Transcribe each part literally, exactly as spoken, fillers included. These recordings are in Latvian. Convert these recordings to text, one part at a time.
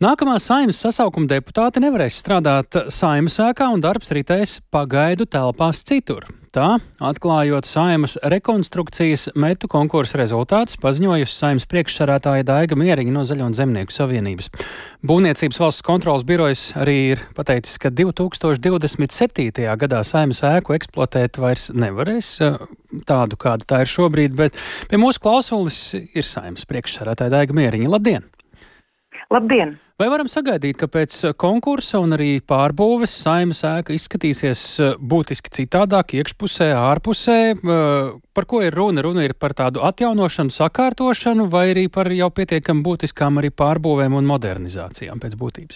Nākamā Saeimas sasaukuma deputāti nevarēs strādāt Saeimas ēkā un darbs ritēs pagaidu telpās citur. Tā, atklājot Saeimas rekonstrukcijas metu konkursa rezultātus, paziņojusi Saeimas priekšsarētāja Daiga Mieriņa no Zaļo un Zemnieku savienības. Būvniecības valsts kontroles birojas arī ir pateicis, ka divi tūkstoši divdesmit septītajā gadā Saeimas ēku eksploatēt vairs nevarēs tādu, kāda tā ir šobrīd, bet pie mūsu klausulis ir Saeimas priekšsarētāja Daiga Mieriņa. Labdien! Labdien! Vai varam sagaidīt, ka pēc konkursa un arī pārbūves Saeimas ēka izskatīsies būtiski citādāk iekšpusē, ārpusē? Par ko ir runa? Runa ir par tādu atjaunošanu, sakārtošanu vai arī par jau pietiekami būtiskām arī pārbūvēm un modernizācijām pēc būtības?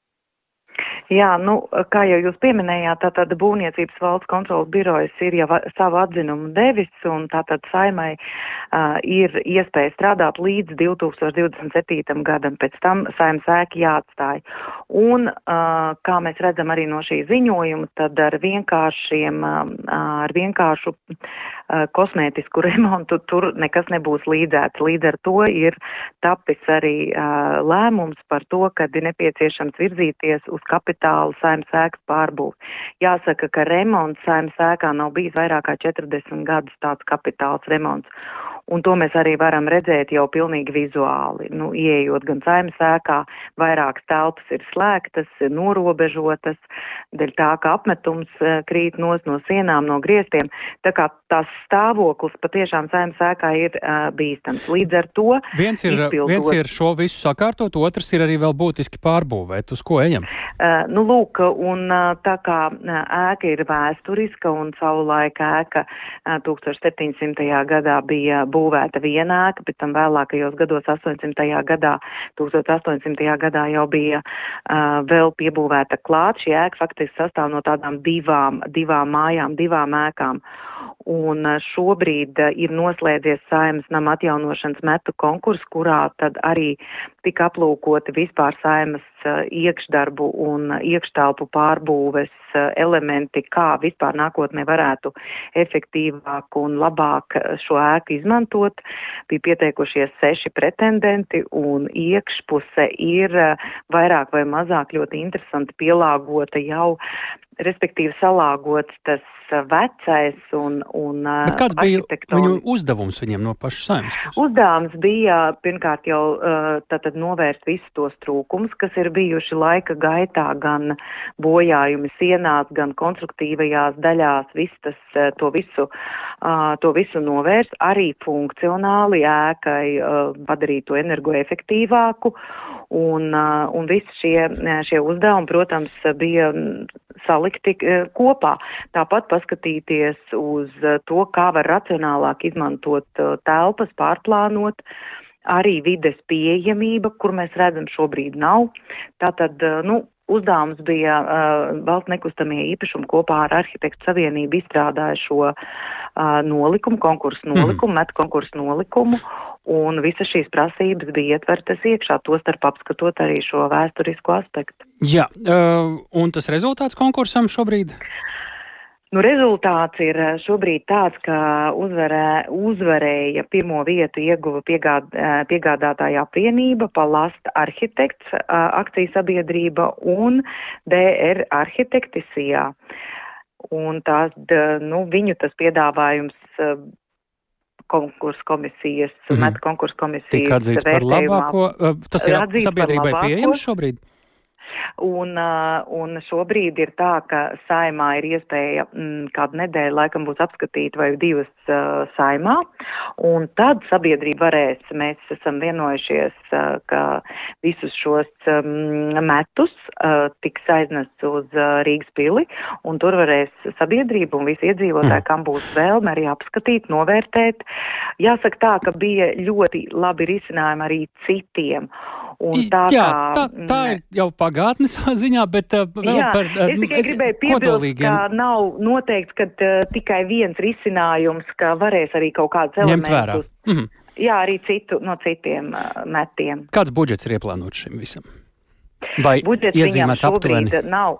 Jā, nu, kā jau jūs pieminējāt, tātad Būvniecības valsts kontroles birojas ir jau savu atzinumu devis, un tātad Saeimai uh, ir iespēja strādāt līdz divi tūkstoši divdesmit septītajam gadam, pēc tam Saeimas ēka jāatstāj. Un, uh, kā mēs redzam arī no šī ziņojuma, tad ar vienkāršiem, uh, ar vienkāršu uh, kosmētisku remontu tur nekas nebūs līdzēts. Līdz ar to ir tapis arī uh, lēmums par to, kad ir nepieciešams virzīties uz kapitālu Saeimas ēkas pārbūvi. Jāsaka, ka remonts Saeimas ēkā nav bijis vairāk kā četrdesmit gadus tāds kapitāls remonts. Un to mēs arī varam redzēt jau pilnīgi vizuāli. Nu, ieejot gan Saeimas ēkā, vairākas telpas ir slēgtas, norobežotas, dēļ tā, ka apmetums krīt nos no sienām, no griestiem. Tā kā tās stāvoklis patiešām Saeimas ēkā ir uh, bīstams. Līdz ar to viens ir, izpildot... viens ir šo visu sakārtot, otrs ir arī vēl būtiski pārbūvēt. Uz ko ejam? Uh, nu, lūk, un uh, tā kā uh, ēka ir vēsturiska un savulaik ēka uh, tūkstoš septiņsimtajā gadā bija būvēta viena ēka, pēc tam vēlākajos gados astoņsimtajā gadā, tūkstoš astoņsimtajā gadā jau bija uh, vēl piebūvēta klāt. Šī ēka faktiski sastāv no tādām divām, divām mājām, divām ēkām. Un šobrīd ir noslēdzies Saeimas nama atjaunošanas metu konkurss, kurā tad arī tika aplūkoti vispār Saeimas iekšdarbu un iekštelpu pārbūves elementi, kā vispār nākotnē varētu efektīvāk un labāk šo ēku izmantot. Bija pieteikušies seši pretendenti un iekšpuse ir vairāk vai mazāk ļoti interesanti pielāgota jau, respektīvi salāgots tas vecais un, un Bet kāds bija viņu uzdevums viņiem no paša Saeimas? Uzdevums bija pirmkārt jau tātad novērst visus tos trūkumus, kas ir bijuši laika gaitā, gan bojājumi sienās, gan konstruktīvajās daļās, viss tas, to, visu, to visu novērst, arī funkcionāli ēkai padarīt to energoefektīvāku. Un, un visi šie, šie uzdevumi, protams, bija salikti kopā. Tāpat paskatīties uz to, kā var racionālāk izmantot telpas, pārplānot, arī vides pieejamība, kur mēs redzam šobrīd nav. Tātad, nu, uzdevums bija uh, valsts nekustamie īpašumi kopā ar Arhitektu savienību izstrādāja šo uh, nolikumu, konkursu nolikumu, mm. metu konkursu nolikumu, un visas šīs prasības bija ietvertas iekšā, tostarp apskatot arī šo vēsturisko aspektu. Jā, uh, un tas rezultāts konkursam šobrīd? Nu, rezultāts ir šobrīd tāds, ka uzvarē, uzvarēja pirmo vietu ieguva piegād, piegādātāja apvienība, Palast Arhitekts akciju sabiedrība un D R Arhitektisijā. Un tās, nu, viņu tas piedāvājums konkursu komisijas, mm-hmm. metu konkursu komisijas Tika atzīts par labāko. Tas ir sabiedrībai pieejams šobrīd? Un, un šobrīd ir tā, ka Saeimā ir iespēja m, kādu nedēļu laikam būs apskatīt vai divas uh, Saeimā, un tad sabiedrība varēs, mēs esam vienojušies, uh, ka visus šos um, metus uh, tiks aiznests uz uh, Rīgas pili, un tur varēs sabiedrība un visi iedzīvotāji, kam būs vēlme arī apskatīt, novērtēt. Jāsaka tā, ka bija ļoti labi risinājumi arī citiem. Un tā, jā, kā, tā, tā ir jau pagātnes ziņā, bet uh, vēl jā, par uh, es tikai gribēju piebilst, ka nav noteikts, ka uh, tikai viens risinājums, ka varēs arī kaut kādus elementus. Mm-hmm. Jā, arī citu, no citiem uh, metiem. Kāds budžets ir ieplānots šim visam? Vai budžets viņam šobrīd nav.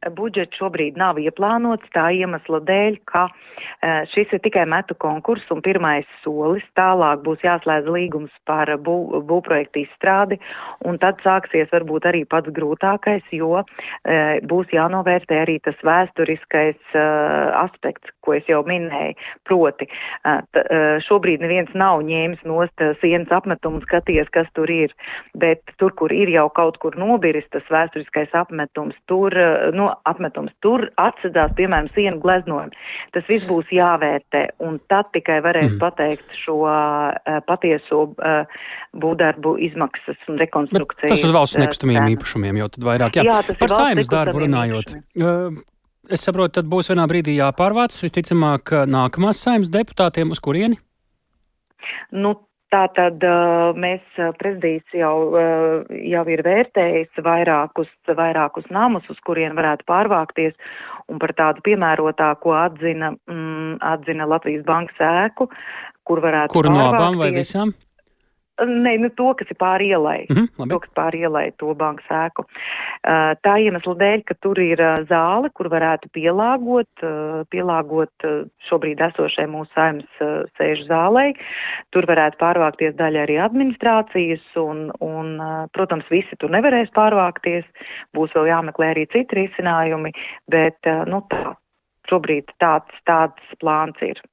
budžets šobrīd nav ieplānots tā iemesla dēļ, ka šis ir tikai metu konkurss un pirmais solis. Tālāk būs jāslēdz līgums par bū, būvprojektu izstrādi, un tad sāksies varbūt arī pats grūtākais, jo e, būs jānovērtē arī tas vēsturiskais e, aspekts, ko es jau minēju. Proti, e, t, e, šobrīd neviens nav ņēmis nost sienas apmetumu un skaties, kas tur ir, bet tur, kur ir jau kaut kur nobiris tas vēsturiskais apmetums, tur, nu, apmetums, tur atsedās, piemēram, sienu gleznojumi. Tas viss būs jāvērtē, un tad tikai varēs mm. pateikt šo uh, patieso uh, būvdarbu izmaksas un rekonstrukcijas. Bet tas uz valsts nekustamiem uh, īpašumiem jau tad vairāk. Jā, jā par Saeimas darbu runājot. Uh, es saprotu, tad būs vienā brīdī jāpārvāc, visticamāk, nākamās Saeimas deputātiem uz kurieni? Nu, Tātad mēs prezidijs jau, jau ir vērtējis vairākus, vairākus namus, uz kurien varētu pārvākties, un par tādu piemērotāko atzina, mm, atzina Latvijas bankas ēku, kur varētu Kuru pārvākties. No abām vai visām? Nē, nu to, kas ir pāri ielai, mm-hmm, to, kas pāri ielai, to bankas ēku. Uh, tā iemesla dēļ, ka tur ir uh, zāle, kur varētu pielāgot, uh, pielāgot uh, šobrīd esošai mūsu Saeimas uh, sēžu zālei. Tur varētu pārvākties daļa arī administrācijas, un, un uh, protams, visi tur nevarēs pārvākties. Būs vēl jāmeklē arī citi risinājumi, bet uh, nu, tā, šobrīd tāds, tāds plāns ir.